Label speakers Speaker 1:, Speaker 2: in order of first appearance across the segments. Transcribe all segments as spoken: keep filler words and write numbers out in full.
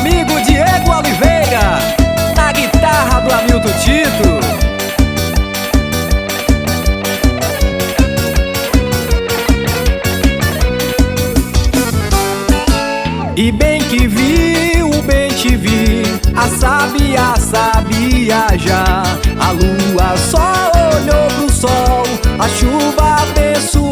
Speaker 1: amigo Diego Oliveira, na guitarra do Hamilton Tito. E bem que viu, bem te vi, a sábia sabia já. A lua só olhou pro sol, a chuva abençoou.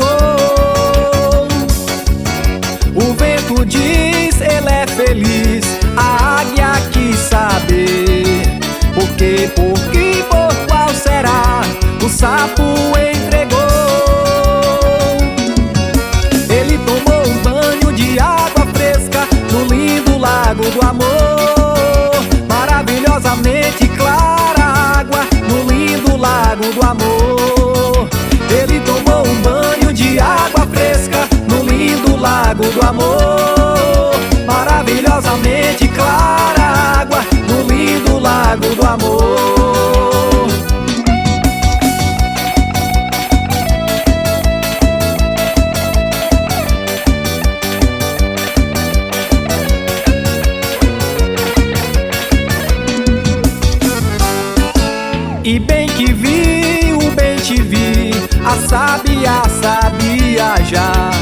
Speaker 1: O vento diz, ele é feliz, a águia quis saber por quê, por que, por qual será, o sapo entregou. Ele tomou um banho de água fresca no lindo lago do amor. Maravilhosamente clara água no lindo lago do amor. Ele tomou um banho de água fresca no lindo lago do amor. Maravilhosamente clara água no lindo lago do amor. E bem que viu, bem te vi, a sábia sabia já.